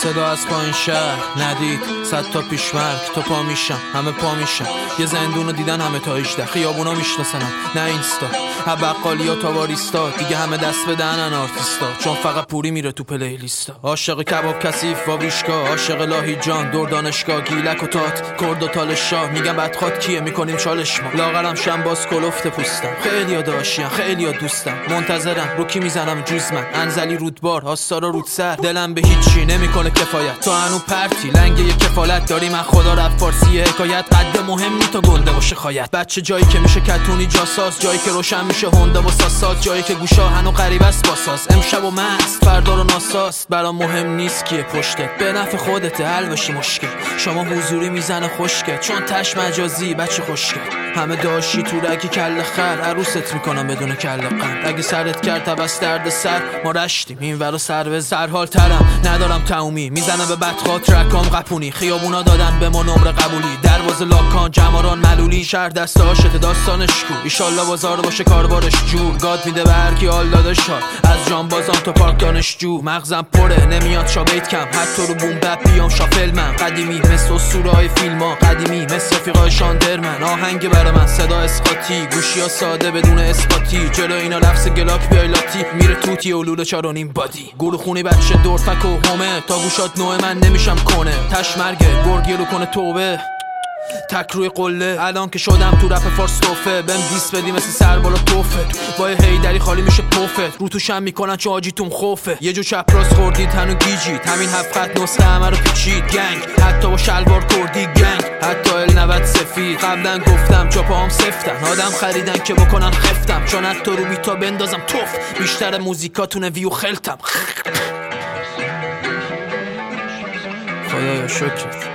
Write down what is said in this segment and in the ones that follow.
صدا از پایین شهر ندید 100 تا پیشمرگ تو پا میشم همه پا میشم یه زندونو دیدن همه تا 18 خیابونا میشناسنم نه اینستا بقالیا تا واریستا دیگه همه دست بدهنن آرتیستا چون فقط پوری میره تو پلیلیستا عاشق کباب کثیف و ویشکا عاشق لاهی جان دور دانشگاه گیلک و تات کرد و تال شاه میگم بدخواد کیه میکنیم چالش ما لاغرم شم باز کلفت پوستم خیلیا داشتم خیلیا دوستم منتظرم رو کی میزنم جوز من انزلی رودبار آستارا رودسر دلم به هیچی نمیکنه کفایت تو هنو پرتی لنگ یه کفالت داری من خدا رفت فارسی حکایت قد مهم نی تا گنده باشه خایت بچه جایی که میشه کتونی جاساس جایی که روشن میشه هوندا و ساسات جایی که گوشا هنو غریب است باساس امشب و مست فردا رو ناساست برام مهم نیست کیه پشتت به نفع خودته حل بشی مشکل شما حضوری میزنه خوشگل چون تش مجازی بچه خوشگل همه داشی تو رگی کل خر عروست میکنم بدون کل قند اگه سرت کرد تبس درد سر ما رشتیم این ورا سر به سرحال ترم ندارم تمومی میزنم به بدخواه ترکام قپونی خیابونا دادن به ما نمره قبولی دروازه لاکان جماران ملولی شهر دسته هاشت داستانش کو ایشالله بازار باشه کاربارش جور گاد میده به هرکی حال داده شاد از جانبازان تا پارک دانشجو مغزم پره نمیاد شابیت کم حتی رو بوم بپ بیام شافل من قدیمی مثل اسطوره‌های فیلم‌ها قدیمی مثل رفیقای شاندرمن آهنگ برای من صدا اسقاطی گوشیا ساده بدون اثباتی جلو اینا لفظ گلاک بیای لاتی میره توتی و لوله 4.5 بادی گور خونی بچه دورفک و همه تا گوشات نوع من نمیشم کنه تش مرگه گرگی رو کنه توبه تک روی قله الان که شدم تو رپ فارس توفه بهم دیس بدی مثل سر بالا توفه با هیدری خالی میشه پوفت رو توشم میکنن چه آجیتون خوفه یه جو چپ راست خوردید هنو گیجید همین هفت خط نسخه همه رو پیچید گنگ حتی با شلوار کردی گنگ حتی ال90 سفید قبلا گفتم چا پاهم سفتن آدم خریدن که بکنن خفتم چون حتی رو بیتا بندازم توف بیشتر موزیکاتونه ویو خلتم خدایا شکرت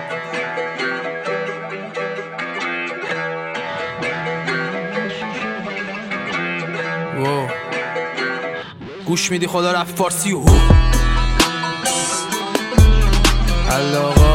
گوش میدی خدا رفت فارسی و الله